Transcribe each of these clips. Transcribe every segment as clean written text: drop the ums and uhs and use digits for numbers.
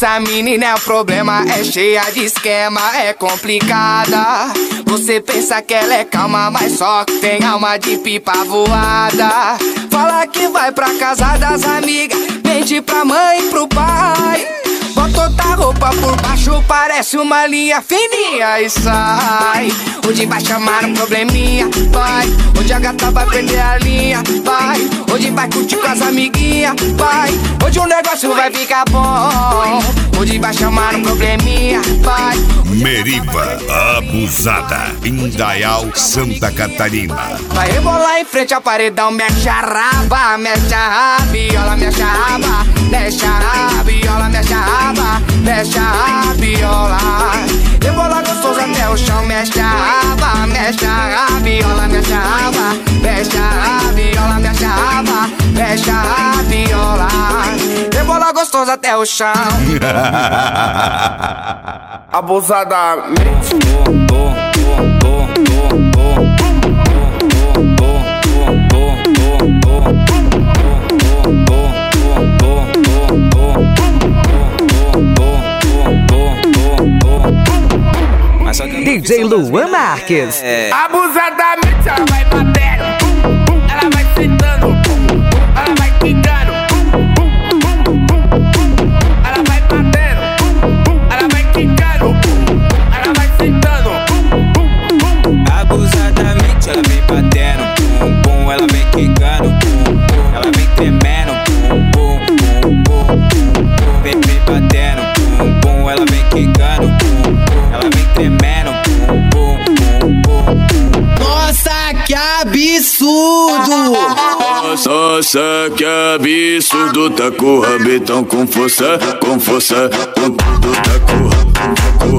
Essa menina é um problema, é cheia de esquema, é complicada. Você pensa que ela é calma, mas só que tem alma de pipa voada. Fala que vai pra casa das amigas, mente pra mãe e pro pai. Bota outra roupa por baixo, parece uma linha fininha e sai. Hoje vai chamar um probleminha, vai. Hoje a gata vai perder a linha, vai. Hoje vai curtir com as amiguinhas, vai. Hoje o negócio vai ficar bom. Hoje vai chamar um probleminha, vai. Meriva, abusada, Indaial, Santa Catarina. Vai rebolar em frente ao paredão, mexe a raba, mexe a rabiola, mexe a raba, mexe a rabiola, mexe a raba, mexe a rabiola. Rebola gostoso até o chão, mexe a raba, mexe a rabiola, mexe a raba, mexe a rabiola, mexe a raba, mexe a rabiola. Rebola gostoso até o chão. Abusadamente. DJ Luan Marques. Abusadamente ela vai batendo, ela vai sentando, ela vai quicando, ela vai batendo, ela vai quicando, ela vai sentando. Abusadamente ela vem batendo, pum, pum, ela vem quicando, pum, pum, ela vem tremendo, pum, pum, pum, pum, pum, vem batendo, pum, pum, ela vem quicando, pum, pum, ela vem tremendo, pum, pum, pum, pum. Nossa, que absurdo! Nossa, que absurdo, tá com o rabetão com força, com força, com tudo, tá com o rabetão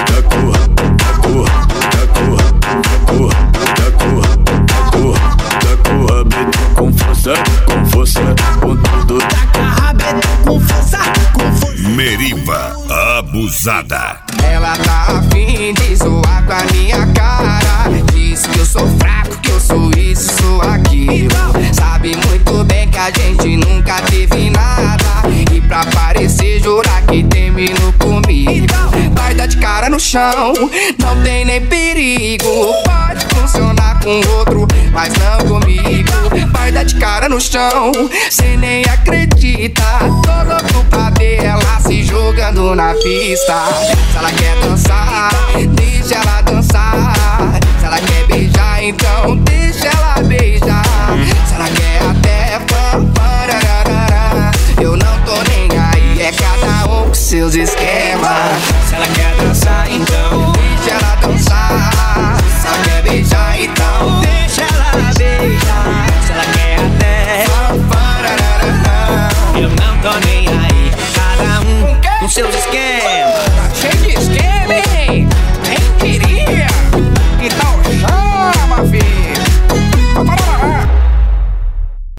com força, com força, com tudo, Tá com a rabeta com força, com força. Meriva, abusada. Ela tá afim de zoar com a minha cara. Diz que eu sou fraco, que eu sou isso, sou aquilo. Sabe muito bem que a gente nunca teve nada. E pra parecer jurar que terminou comigo. Vai dar de cara no chão, não tem nem perigo. Pode funcionar com outro, mas não comigo. Vai dar de cara no chão, cê nem acredita. Tô louco pra ver ela se jogando na pista. Se ela quer dançar, deixa ela dançar. Se ela quer beijar, então deixa ela beijar. Se ela quer até parararara, eu não tô nem aí, é cada um com seus esquemas. Se ela quer dançar, então deixa ela dançar. Se ela quer beijar, então deixa ela beijar. Se ela quer até parararara, eu não tô nem aí, cada um com seus esquemas.